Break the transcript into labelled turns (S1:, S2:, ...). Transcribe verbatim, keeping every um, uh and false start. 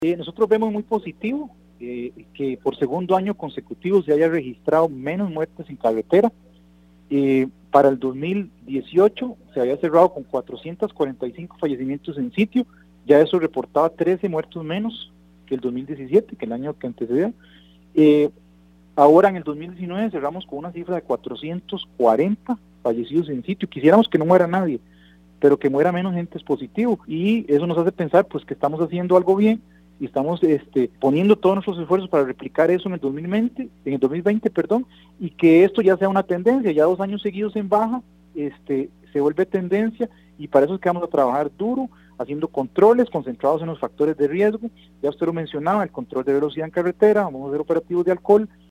S1: Eh, nosotros vemos muy positivo eh, que por segundo año consecutivo se haya registrado menos muertes en carretera. Eh, para el dos mil dieciocho se había cerrado con cuatrocientos cuarenta y cinco fallecimientos en sitio, ya eso reportaba trece muertos menos que el dos mil diecisiete, que el año que antecedía. Eh, ahora en el dos mil diecinueve cerramos con una cifra de cuatrocientos cuarenta fallecidos en sitio. Quisiéramos que no muera nadie, pero que muera menos gente es positivo, y eso nos hace pensar pues que estamos haciendo algo bien y estamos este, poniendo todos nuestros esfuerzos para replicar eso en el dos mil veinte, en el dos mil veinte, perdón, y que esto ya sea una tendencia. Ya dos años seguidos en baja, este, se vuelve tendencia, y para eso es que vamos a trabajar duro, haciendo controles concentrados en los factores de riesgo. Ya usted lo mencionaba, el control de velocidad en carretera, vamos a hacer operativos de alcohol,